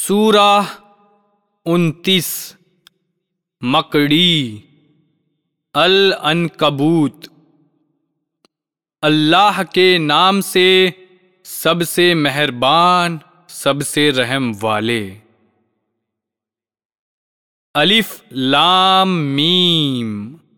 سورہ 29 مکڑی العنکبوت۔ اللہ کے نام سے سب سے مہربان، سب سے رحم والے۔ الف لام میم۔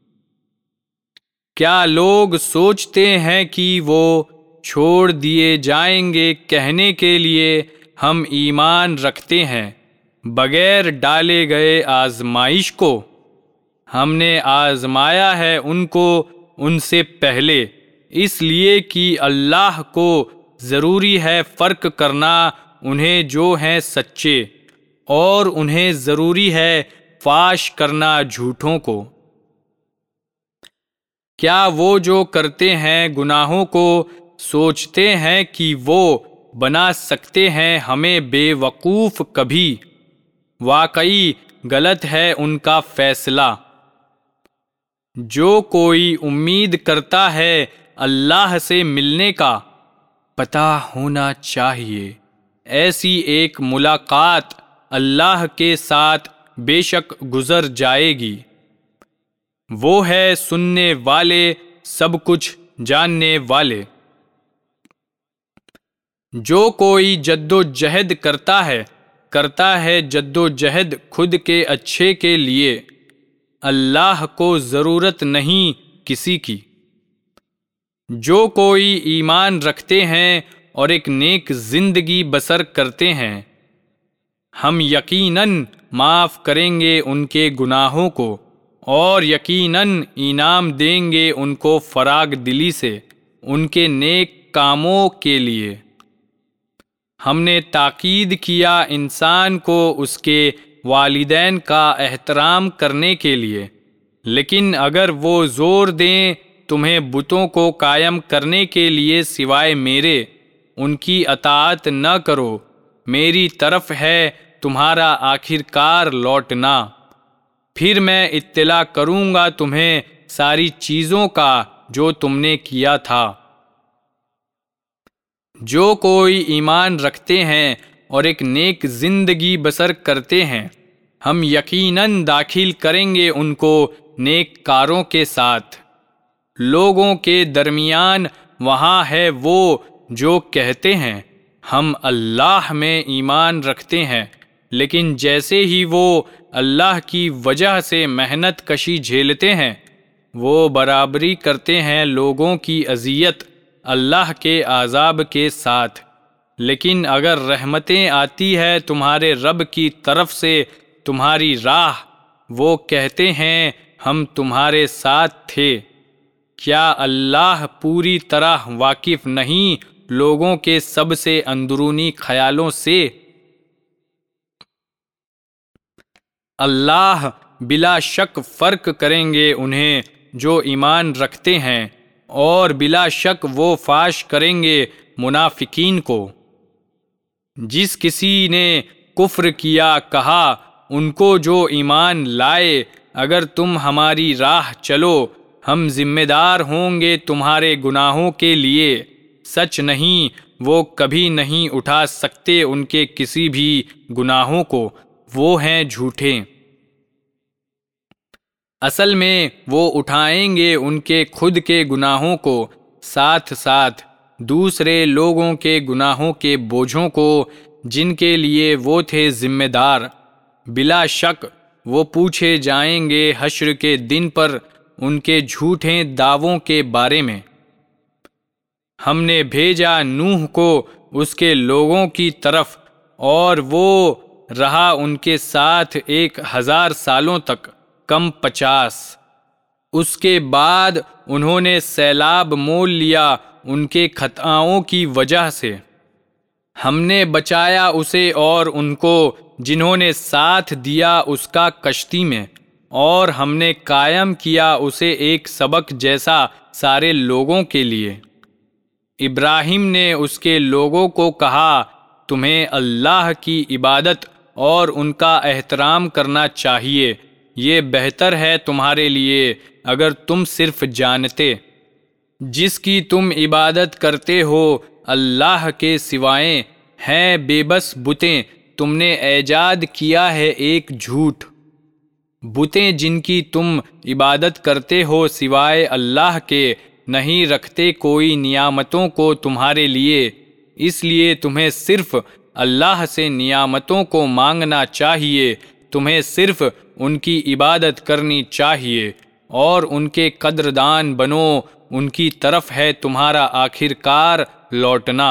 کیا لوگ سوچتے ہیں کہ وہ چھوڑ دیے جائیں گے کہنے کے لیے ہم ایمان رکھتے ہیں بغیر ڈالے گئے آزمائش کو؟ ہم نے آزمایا ہے ان کو ان سے پہلے، اس لیے کہ اللہ کو ضروری ہے فرق کرنا انہیں جو ہیں سچے، اور انہیں ضروری ہے فاش کرنا جھوٹوں کو۔ کیا وہ جو کرتے ہیں گناہوں کو سوچتے ہیں کہ وہ بنا سکتے ہیں ہمیں بے وقوف کبھی؟ واقعی غلط ہے ان کا فیصلہ۔ جو کوئی امید کرتا ہے اللہ سے ملنے کا، پتہ ہونا چاہیے ایسی ایک ملاقات اللہ کے ساتھ بے شک گزر جائے گی۔ وہ ہے سننے والے، سب کچھ جاننے والے۔ جو کوئی جد و جہد کرتا ہے جد و جہد خود کے اچھے کے لیے، اللہ کو ضرورت نہیں کسی کی۔ جو کوئی ایمان رکھتے ہیں اور ایک نیک زندگی بسر کرتے ہیں، ہم یقیناً معاف کریں گے ان کے گناہوں کو، اور یقیناً انعام دیں گے ان کو فراغ دلی سے ان کے نیک کاموں کے لیے۔ ہم نے تاکید کیا انسان کو اس کے والدین کا احترام کرنے کے لیے، لیکن اگر وہ زور دیں تمہیں بتوں کو قائم کرنے کے لیے سوائے میرے، ان کی اطاعت نہ کرو، میری طرف ہے تمہارا آخرکار لوٹنا، پھر میں اطلاع کروں گا تمہیں ساری چیزوں کا جو تم نے کیا تھا۔ جو کوئی ایمان رکھتے ہیں اور ایک نیک زندگی بسر کرتے ہیں، ہم یقیناً داخل کریں گے ان کو نیک کاروں کے ساتھ۔ لوگوں کے درمیان وہاں ہے وہ جو کہتے ہیں ہم اللہ میں ایمان رکھتے ہیں، لیکن جیسے ہی وہ اللہ کی وجہ سے محنت کشی جھیلتے ہیں، وہ برابری کرتے ہیں لوگوں کی اذیت اللہ کے عذاب کے ساتھ۔ لیکن اگر رحمتیں آتی ہے تمہارے رب کی طرف سے تمہاری راہ، وہ کہتے ہیں ہم تمہارے ساتھ تھے۔ کیا اللہ پوری طرح واقف نہیں لوگوں کے سب سے اندرونی خیالوں سے؟ اللہ بلا شک فرق کریں گے انہیں جو ایمان رکھتے ہیں، اور بلا شک وہ فاش کریں گے منافقین کو۔ جس کسی نے کفر کیا کہا ان کو جو ایمان لائے اگر تم ہماری راہ چلو ہم ذمہ دار ہوں گے تمہارے گناہوں کے لیے، سچ نہیں وہ کبھی نہیں اٹھا سکتے ان کے کسی بھی گناہوں کو، وہ ہیں جھوٹے۔ اصل میں وہ اٹھائیں گے ان کے خود کے گناہوں کو، ساتھ ساتھ دوسرے لوگوں کے گناہوں کے بوجھوں کو جن کے لیے وہ تھے ذمہ دار۔ بلا شک وہ پوچھے جائیں گے حشر کے دن پر ان کے جھوٹے دعووں کے بارے میں۔ ہم نے بھیجا نوح کو اس کے لوگوں کی طرف، اور وہ رہا ان کے ساتھ 1000 سالوں تک، کم 50۔ اس کے بعد انہوں نے سیلاب مول لیا ان کے خطاؤں کی وجہ سے۔ ہم نے بچایا اسے اور ان کو جنہوں نے ساتھ دیا اس کا کشتی میں، اور ہم نے قائم کیا اسے ایک سبق جیسا سارے لوگوں کے لیے۔ ابراہیم نے اس کے لوگوں کو کہا تمہیں اللہ کی عبادت اور ان کا احترام کرنا چاہیے، یہ بہتر ہے تمہارے لیے اگر تم صرف جانتے۔ جس کی تم عبادت کرتے ہو اللہ کے سوائے ہیں بے بس بتیں تم نے ایجاد کیا ہے ایک جھوٹ۔ بتیں جن کی تم عبادت کرتے ہو سوائے اللہ کے نہیں رکھتے کوئی نعمتوں کو تمہارے لیے، اس لیے تمہیں صرف اللہ سے نعمتوں کو مانگنا چاہیے، تمہیں صرف ان کی عبادت کرنی چاہیے اور ان کے قدردان بنو، ان کی طرف ہے تمہارا آخرکار لوٹنا۔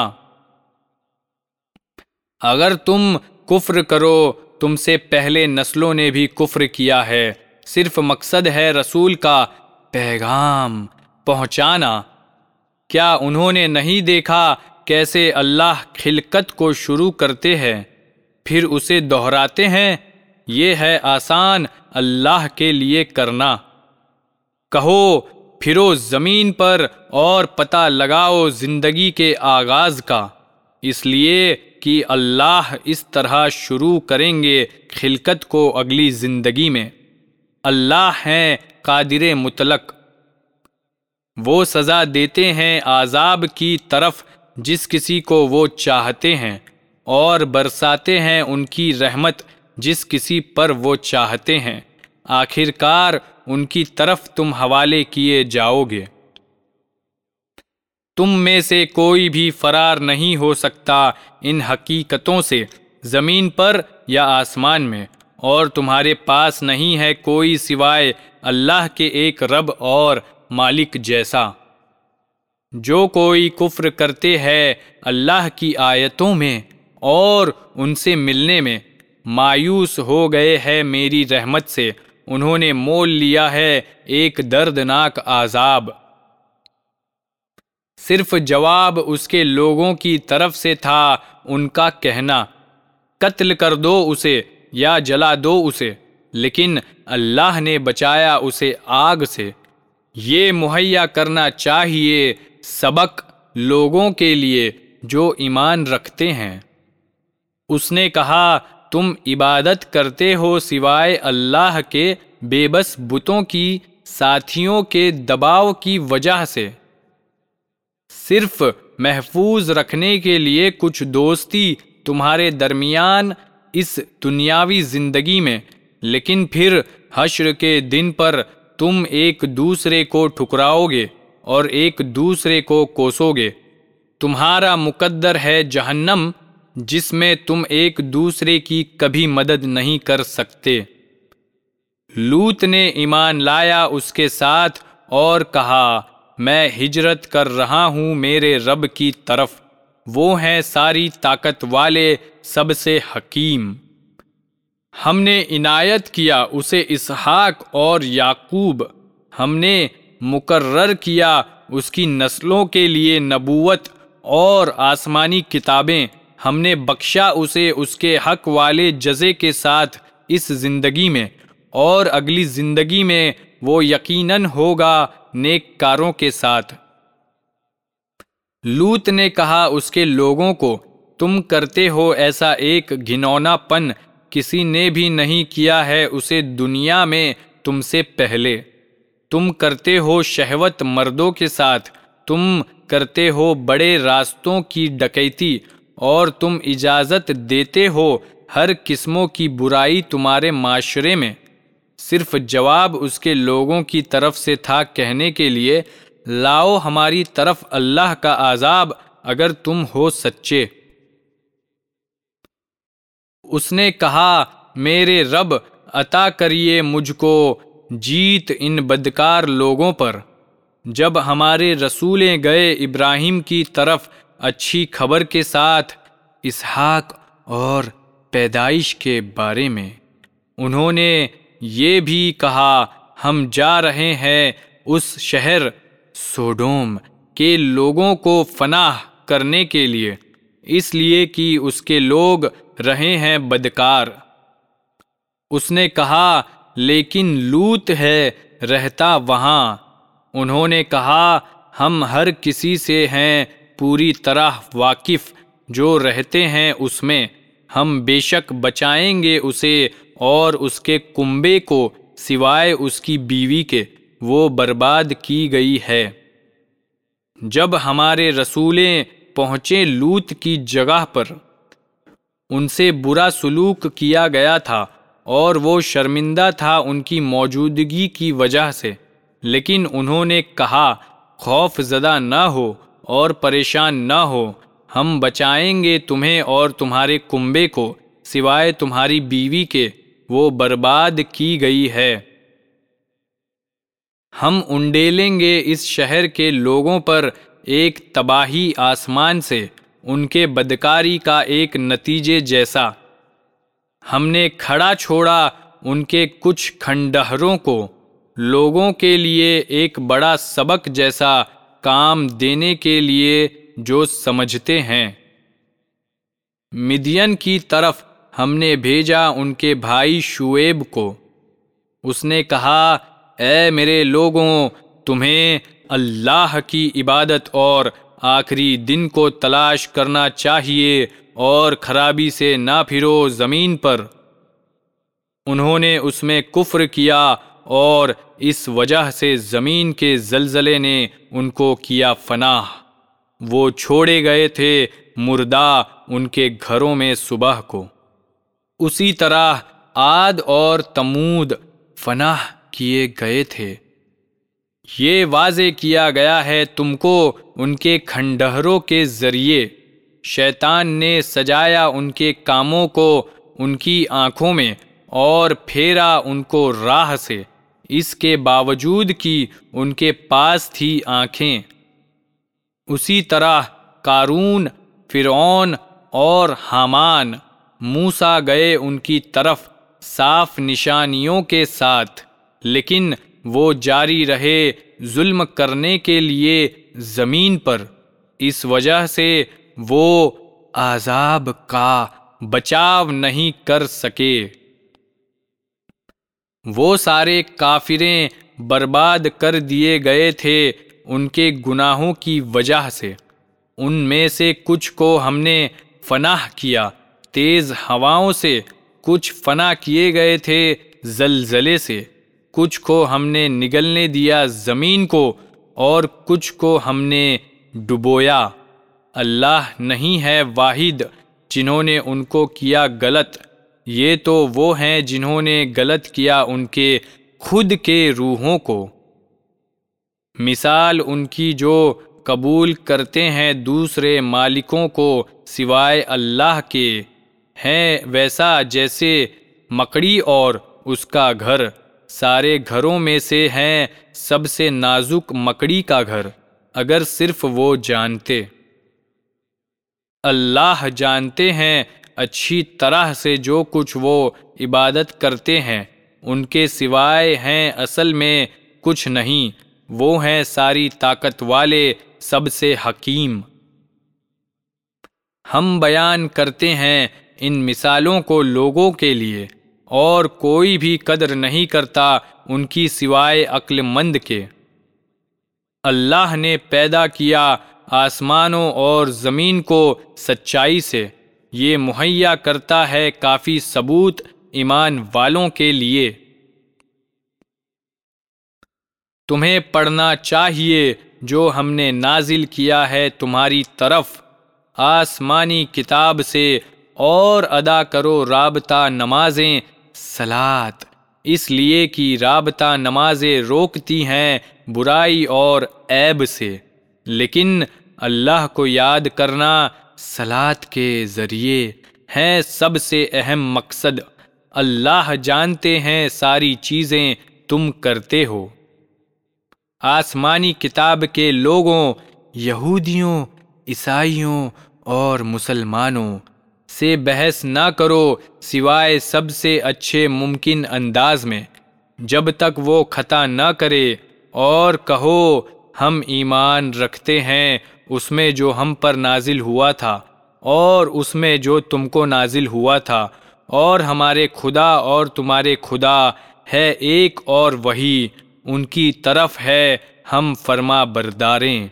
اگر تم کفر کرو، تم سے پہلے نسلوں نے بھی کفر کیا ہے، صرف مقصد ہے رسول کا پیغام پہنچانا۔ کیا انہوں نے نہیں دیکھا کیسے اللہ خلقت کو شروع کرتے ہیں پھر اسے دہراتے ہیں؟ یہ ہے آسان اللہ کے لیے کرنا۔ کہو پھرو زمین پر اور پتہ لگاؤ زندگی کے آغاز کا، اس لیے کہ اللہ اس طرح شروع کریں گے خلقت کو اگلی زندگی میں۔ اللہ ہیں قادر مطلق، وہ سزا دیتے ہیں عذاب کی طرف جس کسی کو وہ چاہتے ہیں، اور برساتے ہیں ان کی رحمت جس کسی پر وہ چاہتے ہیں، آخرکار ان کی طرف تم حوالے کیے جاؤ گے۔ تم میں سے کوئی بھی فرار نہیں ہو سکتا ان حقیقتوں سے، زمین پر یا آسمان میں، اور تمہارے پاس نہیں ہے کوئی سوائے اللہ کے ایک رب اور مالک جیسا۔ جو کوئی کفر کرتے ہیں اللہ کی آیتوں میں اور ان سے ملنے میں، مایوس ہو گئے ہیں میری رحمت سے، انہوں نے مول لیا ہے ایک دردناک عذاب۔ صرف جواب اس کے لوگوں کی طرف سے تھا ان کا کہنا، قتل کر دو اسے یا جلا دو اسے، لیکن اللہ نے بچایا اسے آگ سے۔ یہ مہیا کرنا چاہیے سبق لوگوں کے لیے جو ایمان رکھتے ہیں۔ اس نے کہا تم عبادت کرتے ہو سوائے اللہ کے بے بس بتوں کی ساتھیوں کے دباؤ کی وجہ سے، صرف محفوظ رکھنے کے لیے کچھ دوستی تمہارے درمیان اس دنیاوی زندگی میں، لیکن پھر حشر کے دن پر تم ایک دوسرے کو ٹھکراؤ گے اور ایک دوسرے کو کوسو گے۔ تمہارا مقدر ہے جہنم جس میں تم ایک دوسرے کی کبھی مدد نہیں کر سکتے۔ لوط نے ایمان لایا اس کے ساتھ اور کہا میں ہجرت کر رہا ہوں میرے رب کی طرف، وہ ہیں ساری طاقت والے سب سے حکیم۔ ہم نے عنایت کیا اسے اسحاق اور یعقوب، ہم نے مقرر کیا اس کی نسلوں کے لیے نبوت اور آسمانی کتابیں، ہم نے بخشا اسے اس کے حق والے جزے کے ساتھ اس زندگی میں، اور اگلی زندگی میں وہ یقیناً ہوگا نیک کاروں کے ساتھ۔ لوط نے کہا اس کے لوگوں کو تم کرتے ہو ایسا ایک گھنونا پن کسی نے بھی نہیں کیا ہے اسے دنیا میں تم سے پہلے۔ تم کرتے ہو شہوت مردوں کے ساتھ، تم کرتے ہو بڑے راستوں کی ڈکیتی، اور تم اجازت دیتے ہو ہر قسموں کی برائی تمہارے معاشرے میں۔ صرف جواب اس کے لوگوں کی طرف سے تھا کہنے کے لیے لاؤ ہماری طرف اللہ کا عذاب اگر تم ہو سچے۔ اس نے کہا میرے رب عطا کریے مجھ کو جیت ان بدکار لوگوں پر۔ جب ہمارے رسولیں گئے ابراہیم کی طرف اچھی خبر کے ساتھ اسحاق اور پیدائش کے بارے میں، انہوں نے یہ بھی کہا ہم جا رہے ہیں اس شہر سوڈوم کے لوگوں کو پناہ کرنے کے لیے، اس لیے کہ اس کے لوگ رہے ہیں بدکار۔ اس نے کہا لیکن لوط ہے رہتا وہاں۔ انہوں نے کہا ہم ہر کسی سے ہیں پوری طرح واقف جو رہتے ہیں اس میں، ہم بے شک بچائیں گے اسے اور اس کے کنبے کو سوائے اس کی بیوی کے، وہ برباد کی گئی ہے۔ جب ہمارے رسولیں پہنچے لوط کی جگہ پر، ان سے برا سلوک کیا گیا تھا اور وہ شرمندہ تھا ان کی موجودگی کی وجہ سے، لیکن انہوں نے کہا خوف زدہ نہ ہو اور پریشان نہ ہو، ہم بچائیں گے تمہیں اور تمہارے کنبے کو، سوائے تمہاری بیوی کے وہ برباد کی گئی ہے۔ ہم انڈیلیں گے اس شہر کے لوگوں پر ایک تباہی آسمان سے، ان کے بدکاری کا ایک نتیجے جیسا۔ ہم نے کھڑا چھوڑا ان کے کچھ کھنڈہروں کو، لوگوں کے لیے ایک بڑا سبق جیسا کام دینے کے لیے جو سمجھتے ہیں۔ مدین کی طرف ہم نے بھیجا ان کے بھائی شعیب کو۔ اس نے کہا، اے میرے لوگوں، تمہیں اللہ کی عبادت اور آخری دن کو تلاش کرنا چاہیے اور خرابی سے نہ پھرو زمین پر۔ انہوں نے اس میں کفر کیا اور اس وجہ سے زمین کے زلزلے نے ان کو کیا فناہ۔ وہ چھوڑے گئے تھے مردہ ان کے گھروں میں صبح کو۔ اسی طرح عاد اور تمود فناہ کیے گئے تھے۔ یہ واضح کیا گیا ہے تم کو ان کے کھنڈہروں کے ذریعے۔ شیطان نے سجایا ان کے کاموں کو ان کی آنکھوں میں اور پھیرا ان کو راہ سے، اس کے باوجود کہ ان کے پاس تھی آنکھیں۔ اسی طرح قارون، فرعون اور حامان موسیٰ گئے ان کی طرف صاف نشانیوں کے ساتھ، لیکن وہ جاری رہے ظلم کرنے کے لیے زمین پر، اس وجہ سے وہ عذاب کا بچاؤ نہیں کر سکے۔ وہ سارے کافریں برباد کر دیے گئے تھے ان کے گناہوں کی وجہ سے۔ ان میں سے کچھ کو ہم نے فناہ کیا تیز ہواؤں سے، کچھ فنا کیے گئے تھے زلزلے سے، کچھ کو ہم نے نگلنے دیا زمین کو اور کچھ کو ہم نے ڈبویا۔ اللہ نہیں ہے واحد جنہوں نے ان کو کیا غلط، یہ تو وہ ہیں جنہوں نے غلط کیا ان کے خود کے روحوں کو۔ مثال ان کی جو قبول کرتے ہیں دوسرے مالکوں کو سوائے اللہ کے، ہیں ویسا جیسے مکڑی اور اس کا گھر، سارے گھروں میں سے ہیں سب سے نازک مکڑی کا گھر، اگر صرف وہ جانتے۔ اللہ جانتے ہیں اچھی طرح سے جو کچھ وہ عبادت کرتے ہیں، ان کے سوائے ہیں اصل میں کچھ نہیں، وہ ہیں ساری طاقت والے سب سے حکیم۔ ہم بیان کرتے ہیں ان مثالوں کو لوگوں کے لیے، اور کوئی بھی قدر نہیں کرتا ان کی سوائے عقل مند کے۔ اللہ نے پیدا کیا آسمانوں اور زمین کو سچائی سے، یہ مہیا کرتا ہے کافی ثبوت ایمان والوں کے لیے۔ تمہیں پڑھنا چاہیے جو ہم نے نازل کیا ہے تمہاری طرف آسمانی کتاب سے، اور ادا کرو رابطہ نمازیں صلاۃ، اس لیے کہ رابطہ نمازیں روکتی ہیں برائی اور عیب سے، لیکن اللہ کو یاد کرنا صلاۃ کے ذریعے ہے سب سے اہم مقصد۔ اللہ جانتے ہیں ساری چیزیں تم کرتے ہو۔ آسمانی کتاب کے لوگوں، یہودیوں، عیسائیوں اور مسلمانوں سے بحث نہ کرو سوائے سب سے اچھے ممکن انداز میں، جب تک وہ خطا نہ کرے، اور کہو ہم ایمان رکھتے ہیں اس میں جو ہم پر نازل ہوا تھا اور اس میں جو تم کو نازل ہوا تھا، اور ہمارے خدا اور تمہارے خدا ہے ایک اور وہی، ان کی طرف ہے ہم فرما برداریں۔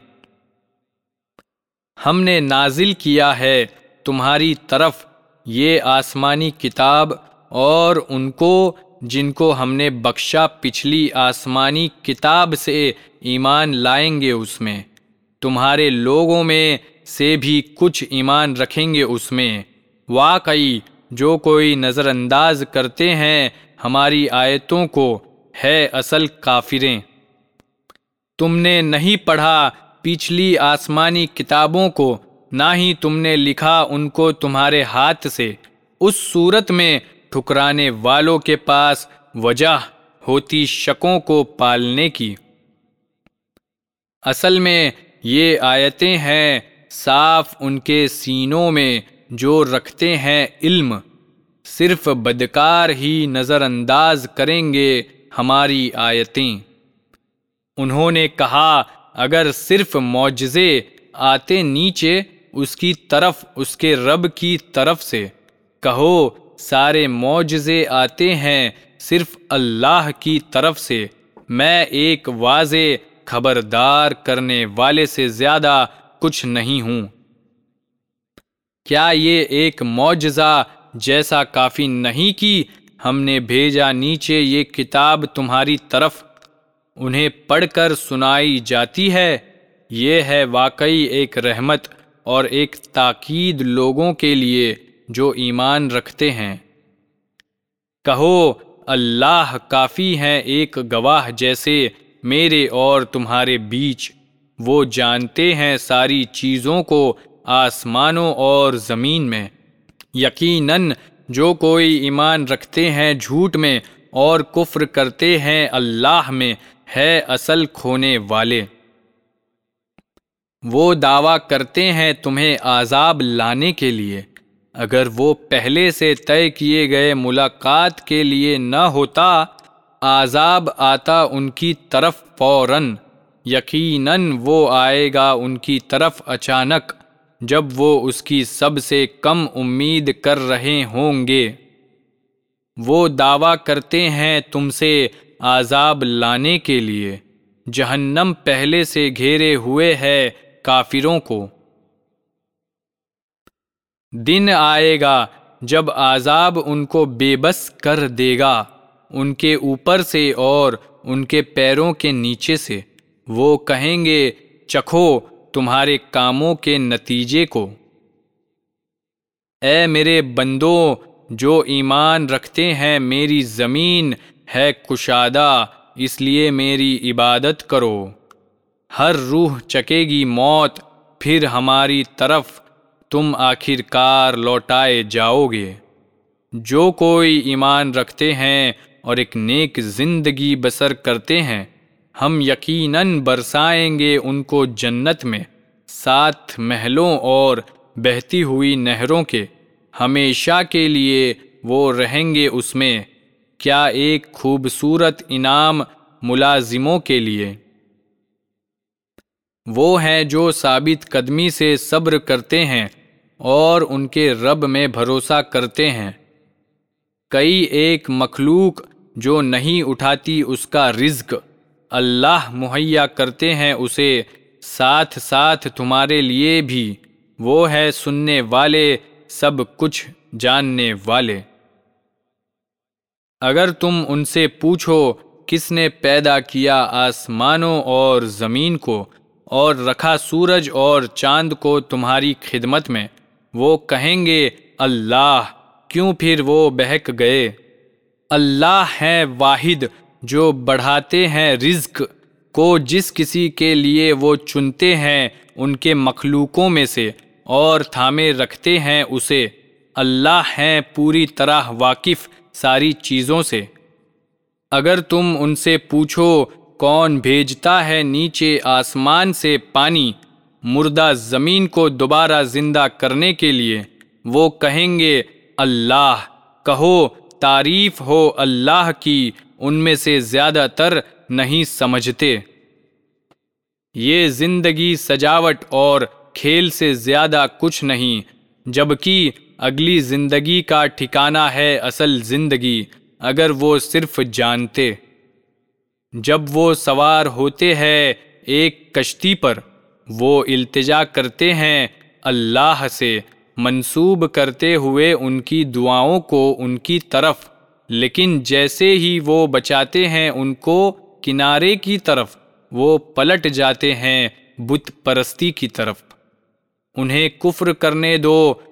ہم نے نازل کیا ہے تمہاری طرف یہ آسمانی کتاب، اور ان کو جن کو ہم نے بخشا پچھلی آسمانی کتاب سے ایمان لائیں گے اس میں، تمہارے لوگوں میں سے بھی کچھ ایمان رکھیں گے اس میں، واقعی جو کوئی نظر انداز کرتے ہیں ہماری آیتوں کو ہے اصل کافریں۔ تم نے نہیں پڑھا پچھلی آسمانی کتابوں کو، نہ ہی تم نے لکھا ان کو تمہارے ہاتھ سے۔ اس صورت میں ٹھکرانے والوں کے پاس وجہ ہوتی شکوں کو پالنے کی۔ اصل میں یہ آیتیں ہیں صاف ان کے سینوں میں جو رکھتے ہیں علم، صرف بدکار ہی نظر انداز کریں گے ہماری آیتیں۔ انہوں نے کہا اگر صرف معجزے آتے نیچے اس کی طرف اس کے رب کی طرف سے، کہو سارے معجزے آتے ہیں صرف اللہ کی طرف سے، میں ایک واضح خبردار کرنے والے سے زیادہ کچھ نہیں ہوں۔ کیا یہ ایک معجزہ جیسا کافی نہیں کہ ہم نے بھیجا نیچے یہ کتاب تمہاری طرف، انہیں پڑھ کر سنائی جاتی ہے؟ یہ ہے واقعی ایک رحمت اور ایک تاکید لوگوں کے لیے جو ایمان رکھتے ہیں۔ کہو اللہ کافی ہے ایک گواہ جیسے میرے اور تمہارے بیچ، وہ جانتے ہیں ساری چیزوں کو آسمانوں اور زمین میں۔ یقیناً جو کوئی ایمان رکھتے ہیں جھوٹ میں اور کفر کرتے ہیں اللہ میں ہے اصل کھونے والے۔ وہ دعویٰ کرتے ہیں تمہیں عذاب لانے کے لیے، اگر وہ پہلے سے طے کیے گئے ملاقات کے لیے نہ ہوتا عذاب آتا ان کی طرف فوراً، یقیناً وہ آئے گا ان کی طرف اچانک جب وہ اس کی سب سے کم امید کر رہے ہوں گے۔ وہ دعویٰ کرتے ہیں تم سے عذاب لانے کے لیے، جہنم پہلے سے گھیرے ہوئے ہے کافروں کو۔ دن آئے گا جب عذاب ان کو بے بس کر دے گا، ان کے اوپر سے اور ان کے پیروں کے نیچے سے۔ وہ کہیں گے چکھو تمہارے کاموں کے نتیجے کو۔ اے میرے بندو جو ایمان رکھتے ہیں میری زمین ہے کشادہ، اس لیے میری عبادت کرو۔ ہر روح چکے گی موت، پھر ہماری طرف تم آخر کار لوٹائے جاؤ گے۔ جو کوئی ایمان رکھتے ہیں اور ایک نیک زندگی بسر کرتے ہیں، ہم یقیناً برسائیں گے ان کو جنت میں 7 محلوں اور بہتی ہوئی نہروں کے، ہمیشہ کے لیے وہ رہیں گے اس میں۔ کیا ایک خوبصورت انعام ملازموں کے لیے۔ وہ ہیں جو ثابت قدمی سے صبر کرتے ہیں اور ان کے رب میں بھروسہ کرتے ہیں۔ کئی ایک مخلوق جو نہیں اٹھاتی اس کا رزق، اللہ مہیا کرتے ہیں اسے ساتھ ساتھ تمہارے لیے بھی، وہ ہے سننے والے سب کچھ جاننے والے۔ اگر تم ان سے پوچھو کس نے پیدا کیا آسمانوں اور زمین کو اور رکھا سورج اور چاند کو تمہاری خدمت میں، وہ کہیں گے اللہ، کیوں پھر وہ بہک گئے۔ اللہ ہے واحد جو بڑھاتے ہیں رزق کو جس کسی کے لیے وہ چنتے ہیں ان کے مخلوقوں میں سے، اور تھامے رکھتے ہیں اسے۔ اللہ ہیں پوری طرح واقف ساری چیزوں سے۔ اگر تم ان سے پوچھو کون بھیجتا ہے نیچے آسمان سے پانی مردہ زمین کو دوبارہ زندہ کرنے کے لیے، وہ کہیں گے اللہ، کہو تعریف ہو اللہ کی، ان میں سے زیادہ تر نہیں سمجھتے۔ یہ زندگی سجاوٹ اور کھیل سے زیادہ کچھ نہیں، جبکہ اگلی زندگی کا ٹھکانہ ہے اصل زندگی، اگر وہ صرف جانتے۔ جب وہ سوار ہوتے ہیں ایک کشتی پر، وہ التجا کرتے ہیں اللہ سے، منسوب کرتے ہوئے ان کی دعاؤں کو ان کی طرف، لیکن جیسے ہی وہ بچاتے ہیں ان کو کنارے کی طرف، وہ پلٹ جاتے ہیں بت پرستی کی طرف۔ انہیں کفر کرنے دو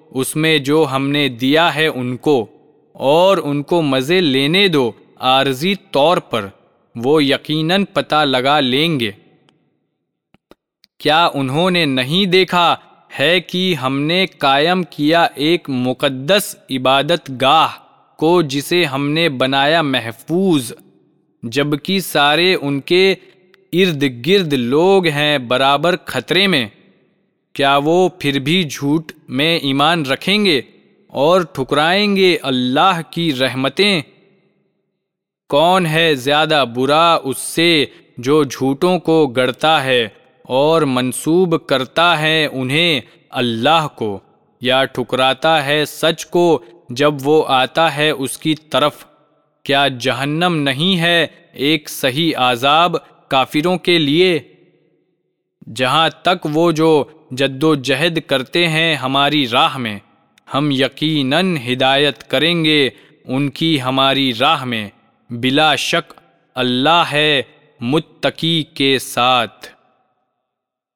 اس میں جو ہم نے دیا ہے ان کو، اور ان کو مزے لینے دو عارضی طور پر، وہ یقیناً پتہ لگا لیں گے۔ کیا انہوں نے نہیں دیکھا ہے کہ ہم نے قائم کیا ایک مقدس عبادت گاہ کو جسے ہم نے بنایا محفوظ، جبکہ سارے ان کے ارد گرد لوگ ہیں برابر خطرے میں؟ کیا وہ پھر بھی جھوٹ میں ایمان رکھیں گے اور ٹھکرائیں گے اللہ کی رحمتیں؟ کون ہے زیادہ برا اس سے جو جھوٹوں کو گڑتا ہے اور منسوب کرتا ہے انہیں اللہ کو، یا ٹھکراتا ہے سچ کو جب وہ آتا ہے اس کی طرف؟ کیا جہنم نہیں ہے ایک صحیح عذاب کافروں کے لیے؟ جہاں تک وہ جو جد و جہد کرتے ہیں ہماری راہ میں، ہم یقیناً ہدایت کریں گے ان کی ہماری راہ میں، بلا شک اللہ ہے متقی کے ساتھ۔